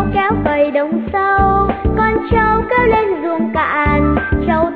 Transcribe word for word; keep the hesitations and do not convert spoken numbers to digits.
kéo cày đồng sâu, con trâu kéo lên ruộng cạn, trâu